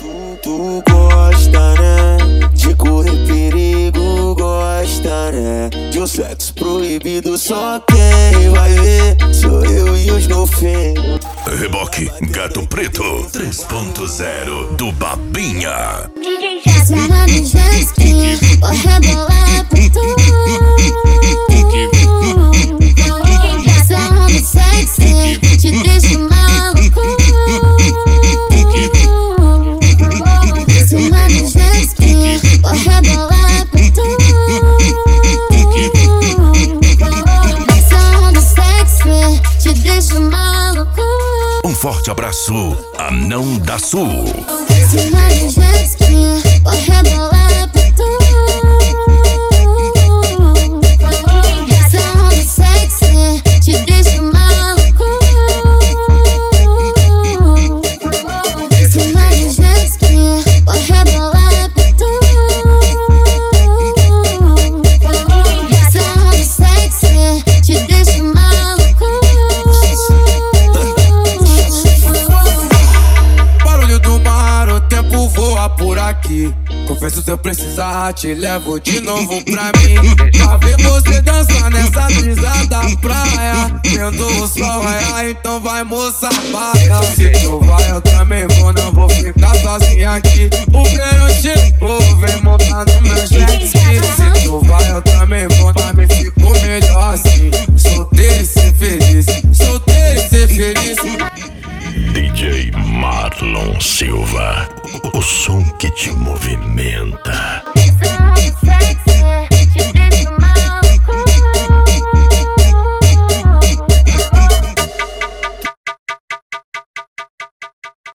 Tu gosta, né? De correr perigo, gosta, né? De um sexo proibido, só quem vai ver sou eu e os golfinhos. Reboque Gato Preto 3.0 do Babinha. Ela me jesque, vou rebolar por tudo. Essa onda sexy te deixa maluco. Ela me jesque, vou rebolar por tudo. Essa onda sexy te deixa maluco. Um forte abraço, Anão da Sul. Ela me jesque, vou rebolar por tudo. Essa onda sexy te deixa maluco. Ela me jesque, vou rebolar por tudo. Essa onda sexy te deixa maluco. Barulho do mar, o tempo voa por aqui. Confesso, se eu precisar, te levo de novo pra mim. Pra ver você dançar nessa brisa da praia, vendo o sol raiar, então vai, moça, bata. Se tu vai, eu também vou, não vou ficar sozinha aqui. O verão chegou, vem montar no meu jet ski. Se tu vai, eu também vou, pra mim ficou melhor assim. Solteiro e ser feliz, solteiro e ser feliz. DJ Marlon Silva, o som que te movimenta. Essa onda sexy